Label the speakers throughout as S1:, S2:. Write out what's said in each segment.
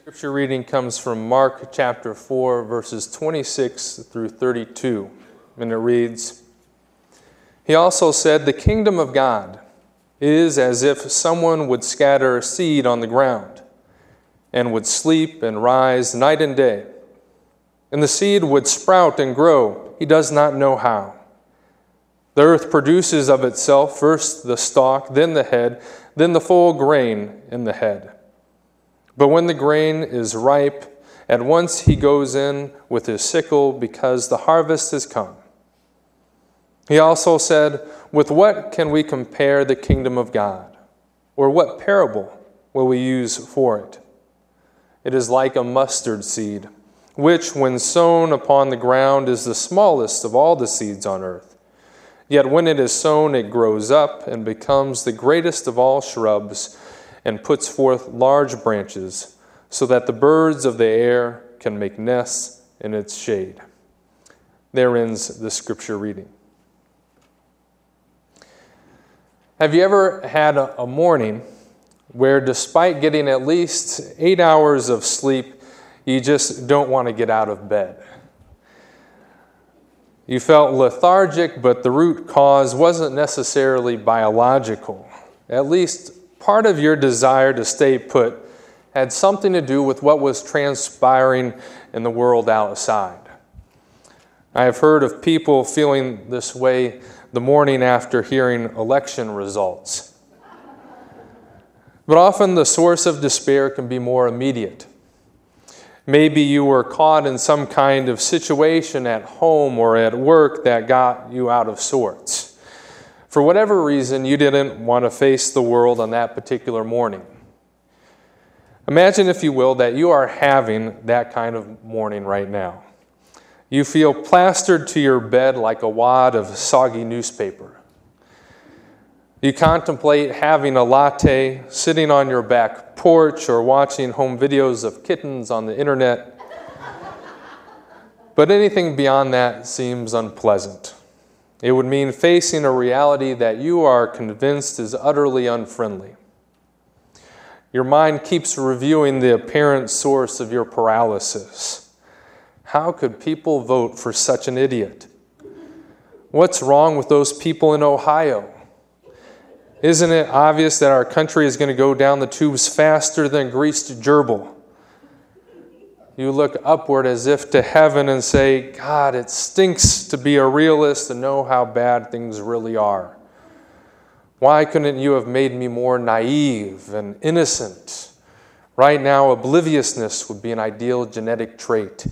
S1: Scripture reading comes from Mark chapter 4, verses 26 through 32, and it reads, "He also said, 'The kingdom of God is as if someone would scatter seed on the ground, and would sleep and rise night and day. And the seed would sprout and grow, he does not know how. The earth produces of itself first the stalk, then the head, then the full grain in the head. But when the grain is ripe, at once he goes in with his sickle because the harvest has come.' He also said, 'With what can we compare the kingdom of God? Or what parable will we use for it? It is like a mustard seed, which when sown upon the ground is the smallest of all the seeds on earth. Yet when it is sown, it grows up and becomes the greatest of all shrubs, and puts forth large branches, so that the birds of the air can make nests in its shade.'" There ends the scripture reading. Have you ever had a morning where, despite getting at least 8 hours of sleep, you just don't want to get out of bed? You felt lethargic, but the root cause wasn't necessarily biological. At least part of your desire to stay put had something to do with what was transpiring in the world outside. I have heard of people feeling this way the morning after hearing election results. But often the source of despair can be more immediate. Maybe you were caught in some kind of situation at home or at work that got you out of sorts. For whatever reason, you didn't want to face the world on that particular morning. Imagine, if you will, that you are having that kind of morning right now. You feel plastered to your bed like a wad of soggy newspaper. You contemplate having a latte, sitting on your back porch, or watching home videos of kittens on the internet. But anything beyond that seems unpleasant. It would mean facing a reality that you are convinced is utterly unfriendly. Your mind keeps reviewing the apparent source of your paralysis. How could people vote for such an idiot? What's wrong with those people in Ohio? Isn't it obvious that our country is going to go down the tubes faster than greased gerbil? You look upward as if to heaven and say, "God, it stinks to be a realist and know how bad things really are. Why couldn't you have made me more naive and innocent? Right now, obliviousness would be an ideal genetic trait."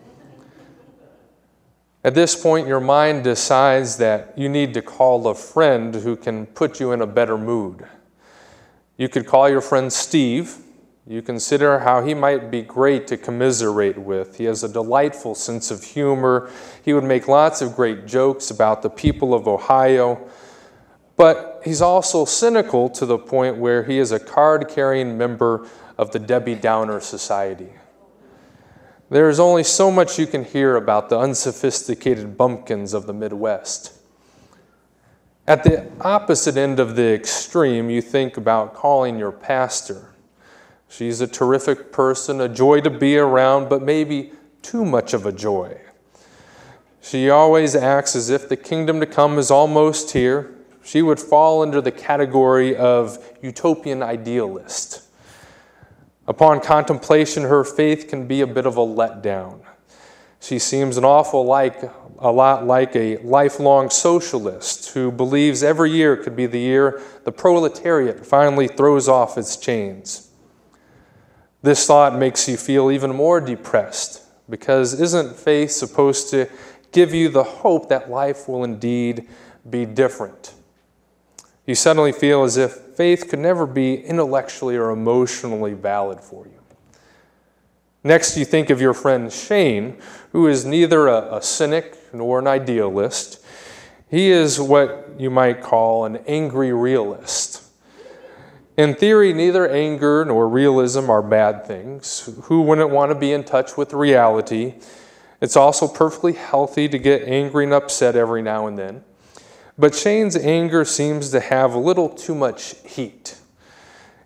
S1: At this point, your mind decides that you need to call a friend who can put you in a better mood. You could call your friend Steve. You consider how he might be great to commiserate with. He has a delightful sense of humor. He would make lots of great jokes about the people of Ohio. But he's also cynical to the point where he is a card-carrying member of the Debbie Downer Society. There is only so much you can hear about the unsophisticated bumpkins of the Midwest. At the opposite end of the extreme, you think about calling your pastor. She's a terrific person, a joy to be around, but maybe too much of a joy. She always acts as if the kingdom to come is almost here. She would fall under the category of utopian idealist. Upon contemplation, her faith can be a bit of a letdown. She seems a lot like a lifelong socialist who believes every year could be the year the proletariat finally throws off its chains. This thought makes you feel even more depressed, because isn't faith supposed to give you the hope that life will indeed be different? You suddenly feel as if faith could never be intellectually or emotionally valid for you. Next, you think of your friend Shane, who is neither a cynic nor an idealist. He is what you might call an angry realist. In theory, neither anger nor realism are bad things. Who wouldn't want to be in touch with reality? It's also perfectly healthy to get angry and upset every now and then. But Shane's anger seems to have a little too much heat.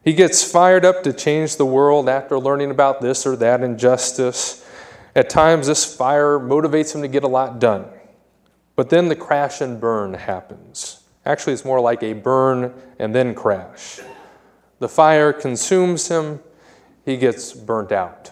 S1: He gets fired up to change the world after learning about this or that injustice. At times, this fire motivates him to get a lot done. But then the crash and burn happens. Actually, it's more like a burn and then crash. The fire consumes him. He gets burnt out.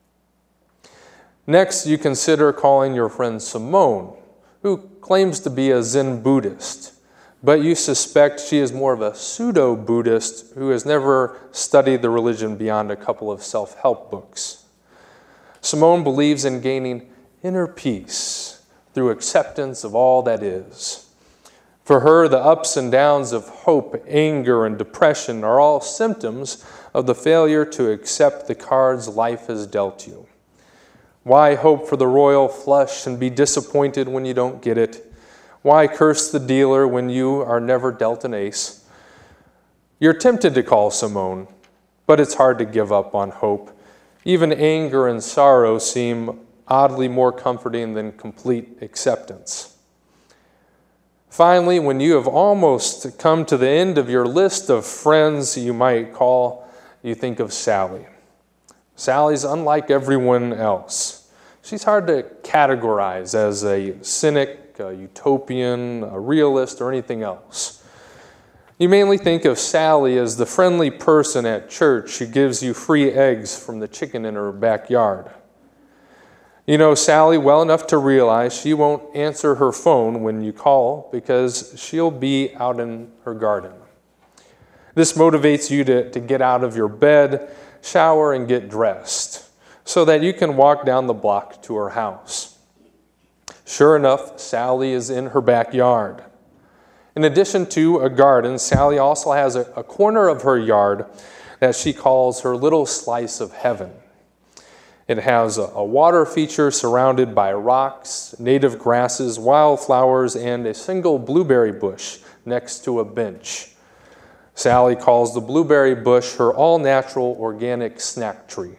S1: Next, you consider calling your friend Simone, who claims to be a Zen Buddhist, but you suspect she is more of a pseudo-Buddhist who has never studied the religion beyond a couple of self-help books. Simone believes in gaining inner peace through acceptance of all that is. For her, the ups and downs of hope, anger, and depression are all symptoms of the failure to accept the cards life has dealt you. Why hope for the royal flush and be disappointed when you don't get it? Why curse the dealer when you are never dealt an ace? You're tempted to call Simone, but it's hard to give up on hope. Even anger and sorrow seem oddly more comforting than complete acceptance. Finally, when you have almost come to the end of your list of friends you might call, you think of Sally. Sally's unlike everyone else. She's hard to categorize as a cynic, a utopian, a realist, or anything else. You mainly think of Sally as the friendly person at church who gives you free eggs from the chicken in her backyard. You know Sally well enough to realize she won't answer her phone when you call because she'll be out in her garden. This motivates you to get out of your bed, shower, and get dressed so that you can walk down the block to her house. Sure enough, Sally is in her backyard. In addition to a garden, Sally also has a corner of her yard that she calls her little slice of heaven. It has a water feature surrounded by rocks, native grasses, wildflowers, and a single blueberry bush next to a bench. Sally calls the blueberry bush her all-natural organic snack tree.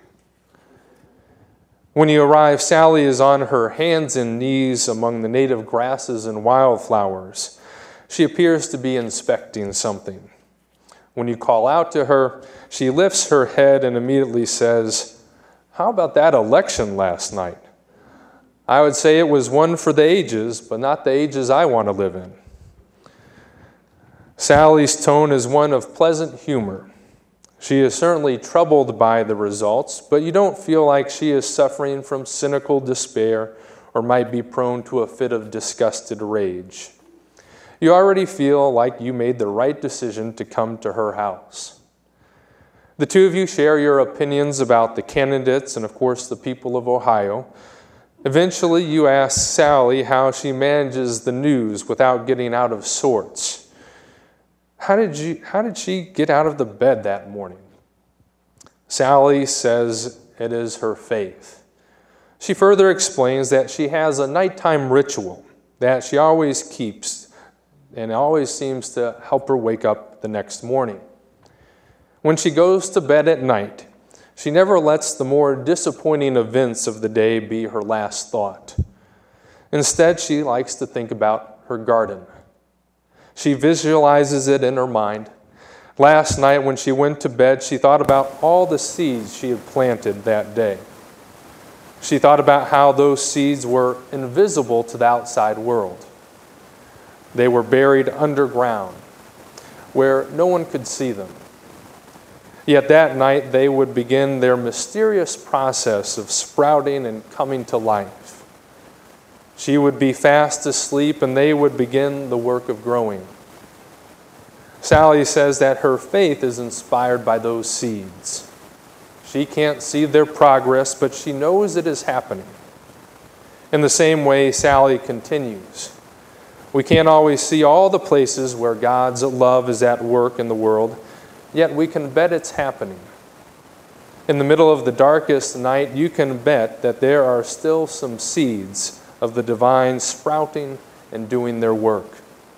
S1: When you arrive, Sally is on her hands and knees among the native grasses and wildflowers. She appears to be inspecting something. When you call out to her, she lifts her head and immediately says, "How about that election last night? I would say it was one for the ages, but not the ages I want to live in." Sally's tone is one of pleasant humor. She is certainly troubled by the results, but you don't feel like she is suffering from cynical despair or might be prone to a fit of disgusted rage. You already feel like you made the right decision to come to her house. The two of you share your opinions about the candidates and, of course, the people of Ohio. Eventually, you ask Sally how she manages the news without getting out of sorts. How did she get out of the bed that morning? Sally says it is her faith. She further explains that she has a nighttime ritual that she always keeps and always seems to help her wake up the next morning. When she goes to bed at night, she never lets the more disappointing events of the day be her last thought. Instead, she likes to think about her garden. She visualizes it in her mind. Last night when she went to bed, she thought about all the seeds she had planted that day. She thought about how those seeds were invisible to the outside world. They were buried underground, where no one could see them. Yet that night they would begin their mysterious process of sprouting and coming to life. She would be fast asleep and they would begin the work of growing. Sally says that her faith is inspired by those seeds. She can't see their progress, but she knows it is happening. In the same way, Sally continues. We can't always see all the places where God's love is at work in the world, yet we can bet it's happening. In the middle of the darkest night, you can bet that there are still some seeds of the divine sprouting and doing their work.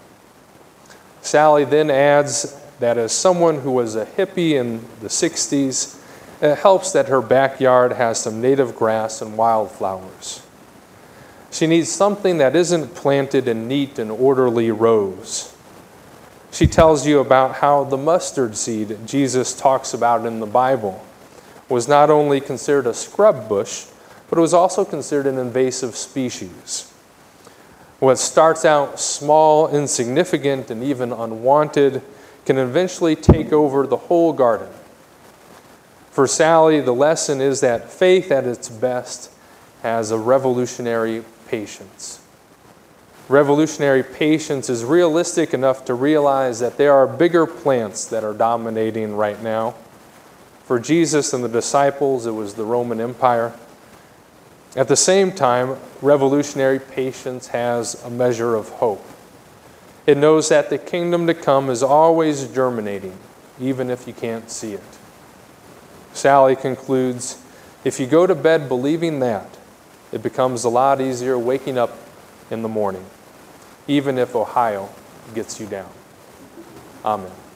S1: Sally then adds that as someone who was a hippie in the 60s, it helps that her backyard has some native grass and wildflowers. She needs something that isn't planted in neat and orderly rows. She tells you about how the mustard seed Jesus talks about in the Bible was not only considered a scrub bush, but it was also considered an invasive species. What starts out small, insignificant, and even unwanted can eventually take over the whole garden. For Sally, the lesson is that faith at its best has a revolutionary patience. Revolutionary patience is realistic enough to realize that there are bigger plants that are dominating right now. For Jesus and the disciples, it was the Roman Empire. At the same time, revolutionary patience has a measure of hope. It knows that the kingdom to come is always germinating, even if you can't see it. Sally concludes, if you go to bed believing that, it becomes a lot easier waking up in the morning, even if Ohio gets you down. Amen.